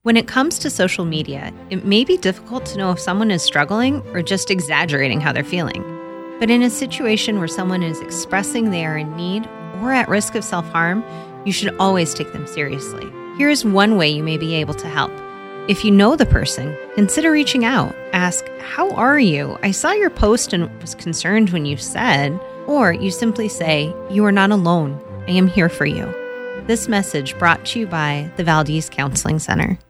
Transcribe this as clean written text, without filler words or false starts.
When it comes to social media, it may be difficult to know if someone is struggling or just exaggerating how they're feeling. But in a situation where someone is expressing they are in need or at risk of self-harm, you should always take them seriously. Here is one way you may be able to help. If you know the person, consider reaching out. Ask, "How are you? I saw your post and was concerned when you said," or you simply say, "You are not alone. I am here for you." This message brought to you by the Valdez Counseling Center.